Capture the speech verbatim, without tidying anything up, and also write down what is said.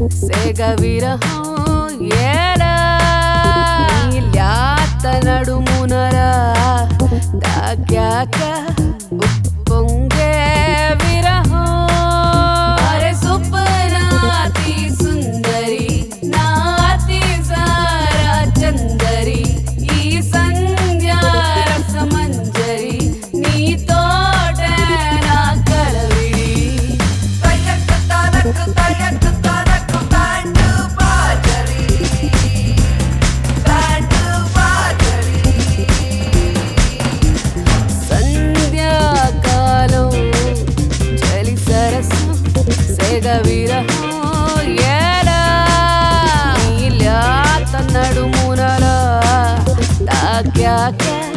సేగ విరహం ఏలా లేత నడుమునరా తాకాక ఉప్పొంగే విరహం అరే సుప్నాతి సుందరి నాతి సారా చందరి ఈ సంధ్యా రసమంజరి నీతోటే నా కలవిడి తయక్ తరక్ తయక్ తరక్ బ్యాండ్ బాజరి బ్యాండ్ బాజరి సంధ్యాకాలం చలి సరసం సేగ విరహం ఏలా నీలాత నడుమునలా తాకాక